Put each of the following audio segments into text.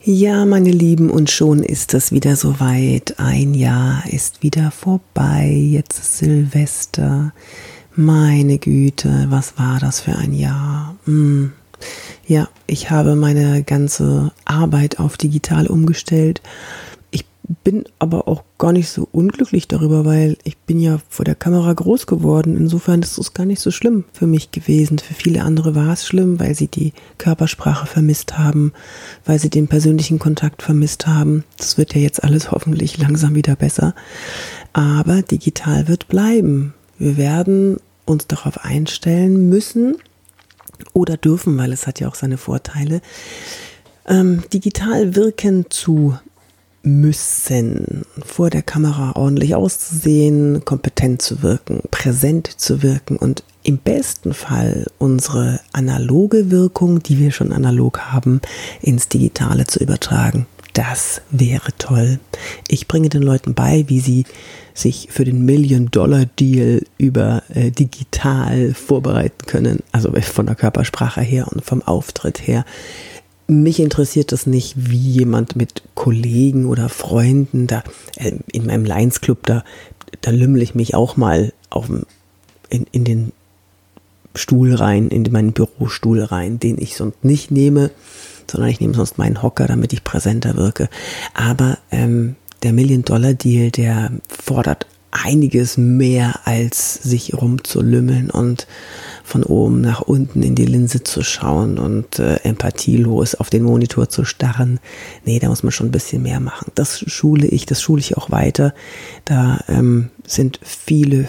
Ja, meine Lieben, und schon ist es wieder soweit. Ein Jahr ist wieder vorbei. Jetzt ist Silvester. Meine Güte, was war das für ein Jahr? Ja, ich habe meine ganze Arbeit auf digital umgestellt. Ich bin aber auch gar nicht so unglücklich darüber, weil ich bin ja vor der Kamera groß geworden. Insofern ist es gar nicht so schlimm für mich gewesen. Für viele andere war es schlimm, weil sie die Körpersprache vermisst haben, weil sie den persönlichen Kontakt vermisst haben. Das wird ja jetzt alles hoffentlich langsam wieder besser. Aber digital wird bleiben. Wir werden uns darauf einstellen müssen oder dürfen, weil es hat ja auch seine Vorteile, digital wirken zu müssen, vor der Kamera ordentlich auszusehen, kompetent zu wirken, präsent zu wirken und im besten Fall unsere analoge Wirkung, die wir schon analog haben, ins Digitale zu übertragen. Das wäre toll. Ich bringe den Leuten bei, wie sie sich für den Million-Dollar-Deal über digital vorbereiten können, also von der Körpersprache her und vom Auftritt her. Mich interessiert das nicht, wie jemand mit Kollegen oder Freunden, da in meinem Lions Club, da lümmel ich mich auch mal in den Stuhl rein, in meinen Bürostuhl rein, den ich sonst nicht nehme, sondern ich nehme sonst meinen Hocker, damit ich präsenter wirke. Aber der Million-Dollar-Deal, der fordert einiges mehr, als sich rumzulümmeln und von oben nach unten in die Linse zu schauen und empathielos auf den Monitor zu starren. Nee, da muss man schon ein bisschen mehr machen. Das schule ich auch weiter. Da sind viele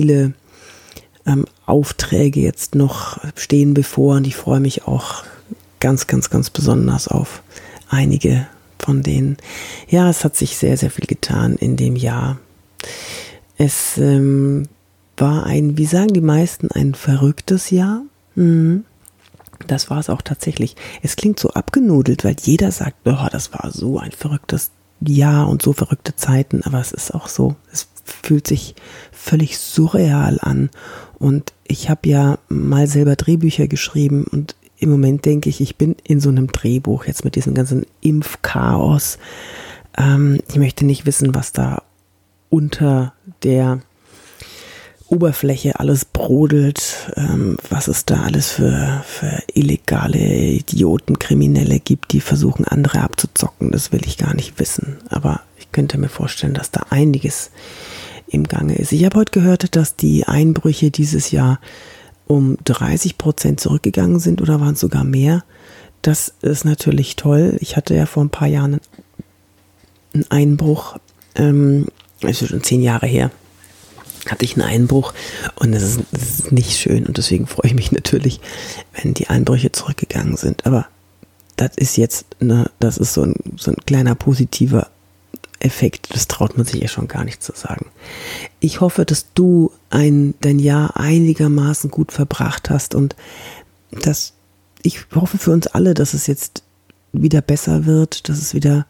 Aufträge jetzt noch stehen bevor und ich freue mich auch ganz besonders auf einige von denen. Ja, es hat sich sehr, sehr viel getan in dem Jahr. Es war wie sagen die meisten, ein verrücktes Jahr. Das war es auch tatsächlich. Es klingt so abgenudelt, weil jeder sagt, oh, das war so ein verrücktes Jahr und so verrückte Zeiten, aber es ist auch so. Es fühlt sich völlig surreal an und ich habe ja mal selber Drehbücher geschrieben und im Moment denke ich bin in so einem Drehbuch jetzt mit diesem ganzen Impfchaos. Ich möchte nicht wissen, was da unter der Oberfläche alles brodelt, was es da alles für illegale Idioten, Kriminelle gibt, die versuchen, andere abzuzocken. Das will ich gar nicht wissen. Aber ich könnte mir vorstellen, dass da einiges im Gange ist. Ich habe heute gehört, dass die Einbrüche dieses Jahr um 30% zurückgegangen sind oder waren es sogar mehr. Das ist natürlich toll. Ich hatte ja vor ein paar Jahren einen Einbruch, also schon 10 Jahre her, hatte ich einen Einbruch und das ist nicht schön und deswegen freue ich mich natürlich, wenn die Einbrüche zurückgegangen sind. Aber das ist jetzt, das ist so ein kleiner positiver Effekt, das traut man sich ja schon gar nicht zu sagen. Ich hoffe, dass du dein Jahr einigermaßen gut verbracht hast und ich hoffe für uns alle, dass es jetzt wieder besser wird, dass es wieder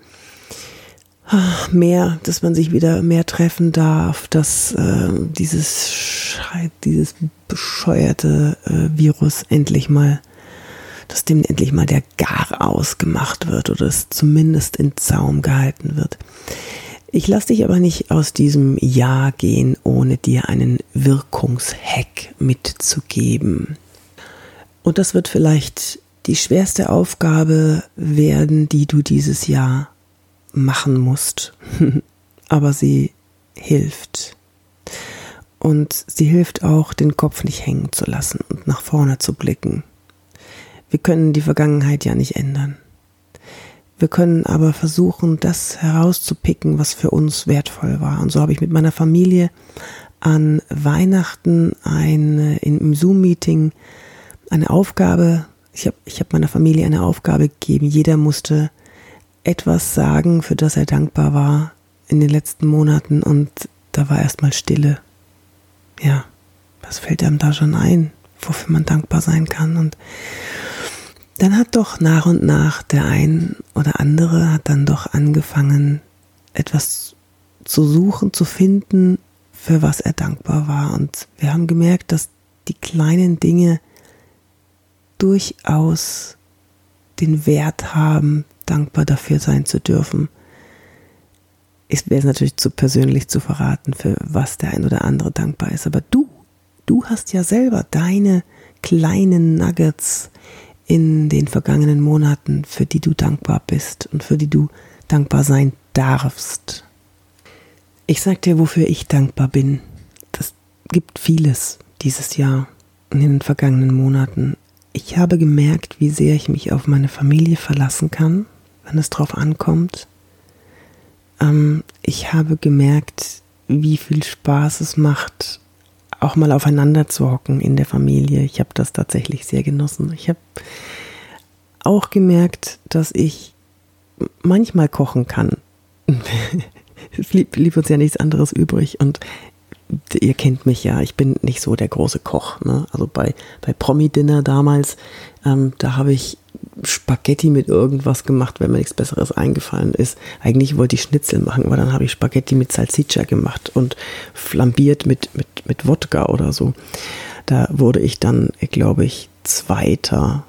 dass man sich wieder mehr treffen darf, dass dieses bescheuerte Virus dass dem endlich mal der Garaus gemacht wird oder es zumindest in Zaum gehalten wird. Ich lasse dich aber nicht aus diesem Jahr gehen, ohne dir einen Wirkungshack mitzugeben. Und das wird vielleicht die schwerste Aufgabe werden, die du dieses Jahr machen musst, aber sie hilft. Und sie hilft auch, den Kopf nicht hängen zu lassen und nach vorne zu blicken. Wir können die Vergangenheit ja nicht ändern. Wir können aber versuchen, das herauszupicken, was für uns wertvoll war. Und so habe ich mit meiner Familie an Weihnachten im Zoom-Meeting eine Aufgabe, ich habe meiner Familie eine Aufgabe gegeben. Jeder musste etwas sagen, für das er dankbar war in den letzten Monaten und da war erstmal Stille. Ja, was fällt einem da schon ein, wofür man dankbar sein kann? Und dann hat doch nach und nach der ein oder andere hat dann doch angefangen, etwas zu suchen, zu finden, für was er dankbar war. Und wir haben gemerkt, dass die kleinen Dinge durchaus den Wert haben, dankbar dafür sein zu dürfen. Es wäre natürlich zu persönlich zu verraten, für was der ein oder andere dankbar ist. Aber du hast ja selber deine kleinen Nuggets in den vergangenen Monaten, für die du dankbar bist und für die du dankbar sein darfst. Ich sag dir, wofür ich dankbar bin. Das gibt vieles dieses Jahr in den vergangenen Monaten. Ich habe gemerkt, wie sehr ich mich auf meine Familie verlassen kann, wenn es drauf ankommt. Ich habe gemerkt, wie viel Spaß es macht, auch mal aufeinander zu hocken in der Familie. Ich habe das tatsächlich sehr genossen. Ich habe auch gemerkt, dass ich manchmal kochen kann. Es blieb uns ja nichts anderes übrig und ihr kennt mich ja, ich bin nicht so der große Koch, ne? Also bei Promi-Dinner damals, da habe ich Spaghetti mit irgendwas gemacht, wenn mir nichts Besseres eingefallen ist. Eigentlich wollte ich Schnitzel machen, aber dann habe ich Spaghetti mit Salsiccia gemacht und flambiert mit Wodka oder so. Da wurde ich dann, glaube ich, zweiter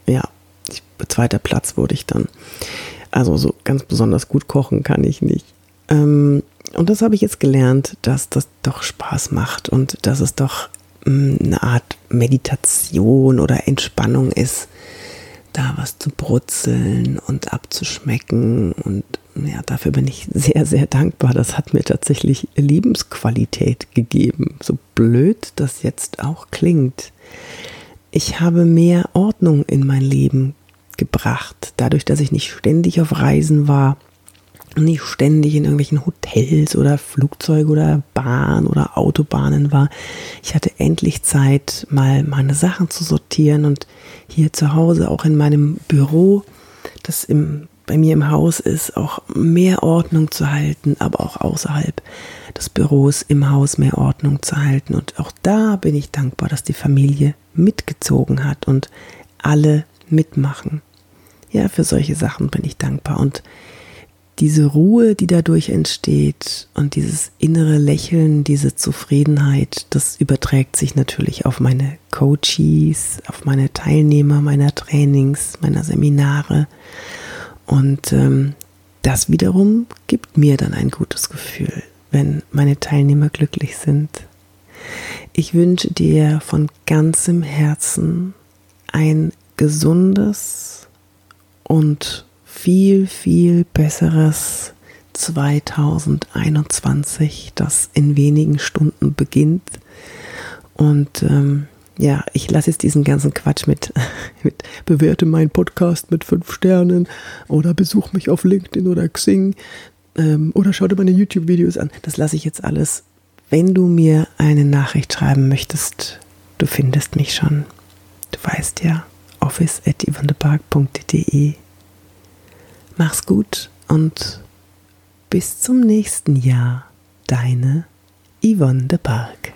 Platz wurde ich dann. Also so ganz besonders gut kochen kann ich nicht. Und das habe ich jetzt gelernt, dass das doch Spaß macht und dass es doch eine Art Meditation oder Entspannung ist, da was zu brutzeln und abzuschmecken. Und ja, dafür bin ich sehr, sehr dankbar. Das hat mir tatsächlich Lebensqualität gegeben. So blöd das jetzt auch klingt. Ich habe mehr Ordnung in mein Leben gebracht, dadurch, dass ich nicht ständig auf Reisen war, nicht ständig in irgendwelchen Hotels oder Flugzeug oder Bahn oder Autobahnen war. Ich hatte endlich Zeit, mal meine Sachen zu sortieren und hier zu Hause, auch in meinem Büro, das bei mir im Haus ist, auch mehr Ordnung zu halten, aber auch außerhalb des Büros im Haus mehr Ordnung zu halten. Und auch da bin ich dankbar, dass die Familie mitgezogen hat und alle mitmachen. Ja, für solche Sachen bin ich dankbar. Und diese Ruhe, die dadurch entsteht und dieses innere Lächeln, diese Zufriedenheit, das überträgt sich natürlich auf meine Coaches, auf meine Teilnehmer meiner Trainings, meiner Seminare. Und das wiederum gibt mir dann ein gutes Gefühl, wenn meine Teilnehmer glücklich sind. Ich wünsche dir von ganzem Herzen ein gesundes und viel, viel besseres 2021, das in wenigen Stunden beginnt. Und ich lasse jetzt diesen ganzen Quatsch mit bewerte meinen Podcast mit 5 Sternen oder besuch mich auf LinkedIn oder Xing oder schau dir meine YouTube-Videos an. Das lasse ich jetzt alles. Wenn du mir eine Nachricht schreiben möchtest, du findest mich schon. Du weißt ja, office@yvonnebark.de. Mach's gut und bis zum nächsten Jahr. Deine Yvonne de Barg.